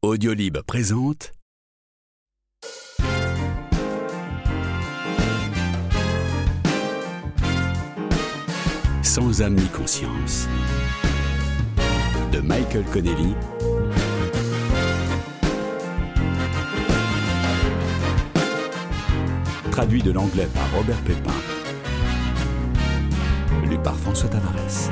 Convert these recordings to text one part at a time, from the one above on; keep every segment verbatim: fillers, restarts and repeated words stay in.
Audiolib présente Sans âme ni conscience de Michael Connelly, traduit de l'anglais par Robert Pépin, lu par François Tavares.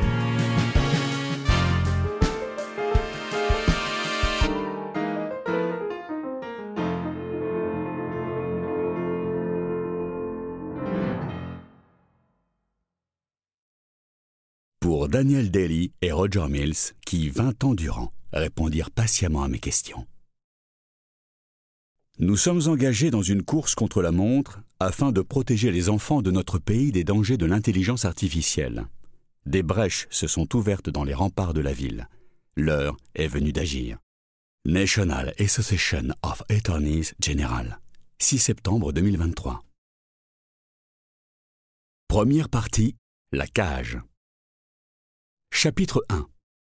Pour Daniel Daly et Roger Mills, qui, vingt ans durant, répondirent patiemment à mes questions. Nous sommes engagés dans une course contre la montre afin de protéger les enfants de notre pays des dangers de l'intelligence artificielle. Des brèches se sont ouvertes dans les remparts de la ville. L'heure est venue d'agir. National Association of Attorneys General, six septembre deux mille vingt-trois. Première partie, la cage. Chapitre un.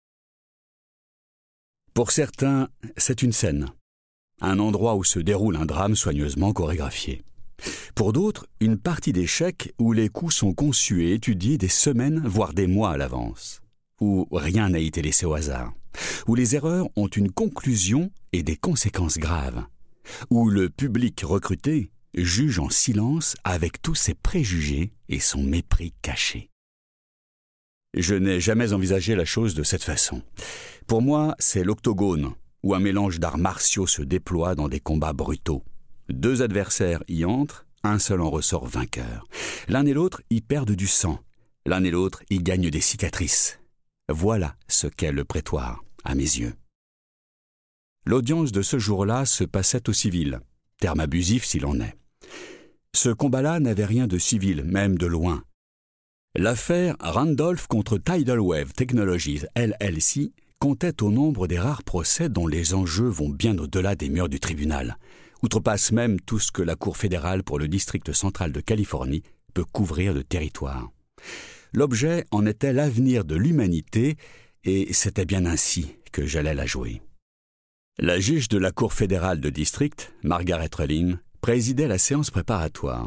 Pour certains, c'est une scène, un endroit où se déroule un drame soigneusement chorégraphié. Pour d'autres, une partie d'échecs où les coups sont conçus et étudiés des semaines, voire des mois à l'avance, où rien n'a été laissé au hasard, où les erreurs ont une conclusion et des conséquences graves, où le public recruté juge en silence avec tous ses préjugés et son mépris caché. Je n'ai jamais envisagé la chose de cette façon. Pour moi, c'est l'octogone, où un mélange d'arts martiaux se déploie dans des combats brutaux. Deux adversaires y entrent, un seul en ressort vainqueur. L'un et l'autre y perdent du sang, l'un et l'autre y gagnent des cicatrices. Voilà ce qu'est le prétoire, à mes yeux. L'audience de ce jour-là se passait au civil, terme abusif s'il en est. Ce combat-là n'avait rien de civil, même de loin. L'affaire Randolph contre Tidal Wave Technologies L L C comptait au nombre des rares procès dont les enjeux vont bien au-delà des murs du tribunal, outrepasse même tout ce que la Cour fédérale pour le district central de Californie peut couvrir de territoire. L'objet en était l'avenir de l'humanité, et c'était bien ainsi que j'allais la jouer. La juge de la Cour fédérale de district, Margaret Relin, présidait la séance préparatoire.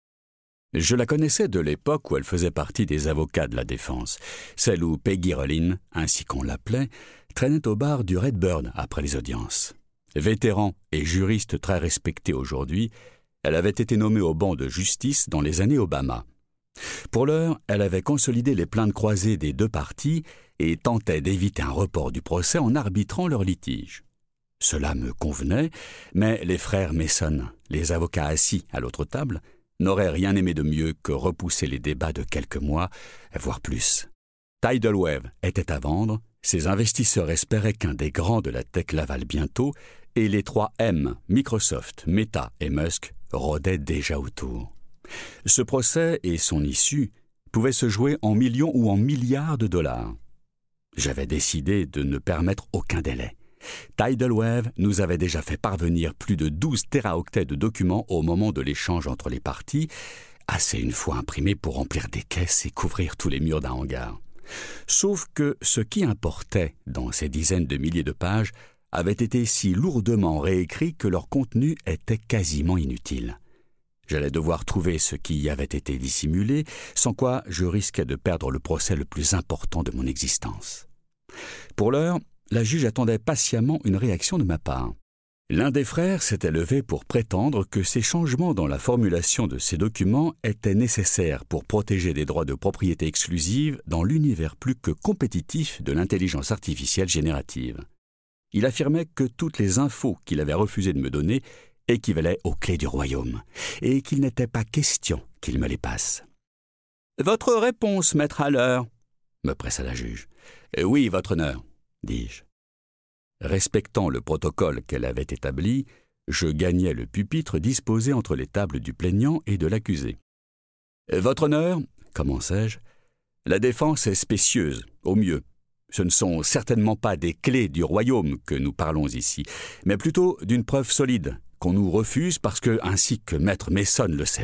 Je la connaissais de l'époque où elle faisait partie des avocats de la défense, celle où Peggy Relin, ainsi qu'on l'appelait, traînait au bar du Redbird après les audiences. Vétéran et juriste très respectée aujourd'hui, elle avait été nommée au banc de justice dans les années Obama. Pour l'heure, elle avait consolidé les plaintes croisées des deux parties et tentait d'éviter un report du procès en arbitrant leur litige. Cela me convenait, mais les frères Mason, les avocats assis à l'autre table, n'aurait rien aimé de mieux que repousser les débats de quelques mois, voire plus. Tidal Wave était à vendre, ses investisseurs espéraient qu'un des grands de la tech l'avale bientôt, et les trois M, Microsoft, Meta et Musk, rôdaient déjà autour. Ce procès et son issue pouvaient se jouer en millions ou en milliards de dollars. J'avais décidé de ne permettre aucun délai. Tidal Wave nous avait déjà fait parvenir plus de douze téraoctets de documents au moment de l'échange entre les parties, assez une fois imprimés pour remplir des caisses et couvrir tous les murs d'un hangar. Sauf que ce qui importait dans ces dizaines de milliers de pages avait été si lourdement réécrit que leur contenu était quasiment inutile. J'allais devoir trouver ce qui y avait été dissimulé, sans quoi je risquais de perdre le procès le plus important de mon existence. Pour l'heure, la juge attendait patiemment une réaction de ma part. L'un des frères s'était levé pour prétendre que ces changements dans la formulation de ces documents étaient nécessaires pour protéger des droits de propriété exclusive dans l'univers plus que compétitif de l'intelligence artificielle générative. Il affirmait que toutes les infos qu'il avait refusé de me donner équivalaient aux clés du royaume, et qu'il n'était pas question qu'il me les passe. « Votre réponse, maître Haller » me pressa la juge. « Oui, votre honneur » dis-je. Respectant le protocole qu'elle avait établi, je gagnai le pupitre disposé entre les tables du plaignant et de l'accusé. « Votre honneur, commençai-je, la défense est spécieuse, au mieux. Ce ne sont certainement pas des clés du royaume que nous parlons ici, mais plutôt d'une preuve solide, qu'on nous refuse parce que, ainsi que maître Mason le sait